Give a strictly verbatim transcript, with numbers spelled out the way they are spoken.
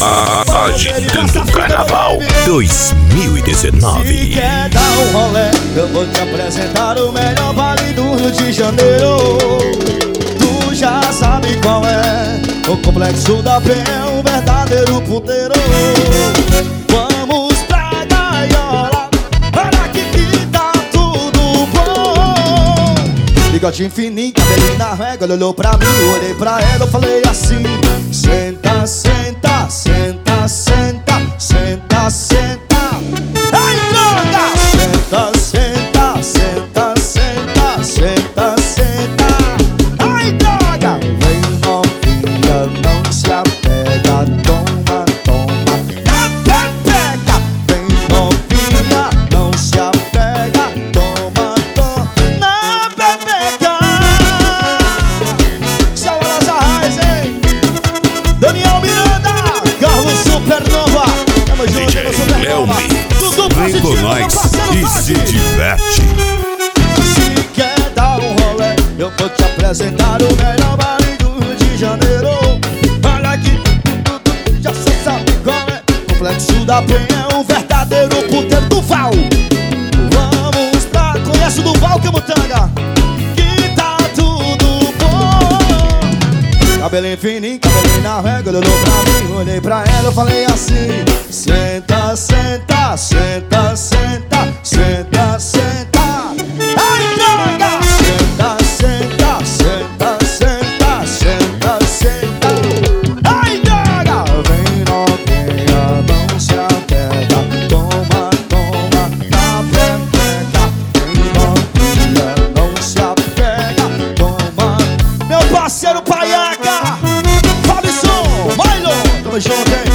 Agitando Carnaval dois mil e dezenove. Se quer dar um rolê, eu vou te apresentar o melhor baile do Rio de Janeiro. Tu já sabe qual é, o Complexo da Penha é um verdadeiro puteiro. Vamos pra gaiola, olha aqui que tá tudo bom. Bigodinho fininho, cabelinho na régua, ele olhou pra mim, eu olhei pra ela, eu falei assim: senta, senta, senta, senta, senta, senta. Ai, droga! Senta, senta, senta, senta, senta, senta. Ai, droga! Vem novinha, não se apega, toma, toma, na pepeca. Vem novinha, não se apega, toma, toma, na pepeca. Salva das Arraias, hein? Daniel Miranda, Carlos Supernova. Tamo junto, D J Supernova. Tudo vem com positivo, nós parceiro, e bate. se diverte. Se quer dar um rolê, eu vou te apresentar o melhor baile do Rio de Janeiro. Olha aqui, tu já cê sabe qual é. Complexo da Penha é um verdadeiro puteiro do Val. Vamos pra... Conhece o Duval, Camutanga? Que tá tudo bom. Cabelinho fininho, cabelinho na régua, ele olhou pra mim, olhei pra ela, eu falei assim: senta, senta, senta, senta, senta, senta. Ai, droga! Senta, senta, senta, senta, senta, senta. Ai, droga! Vem novinha, não se apega, toma, toma, na pepeca. Vem novinha, não se apega, toma. Meu parceiro Paiaca, Fabson, Milo, tamo junto, hein?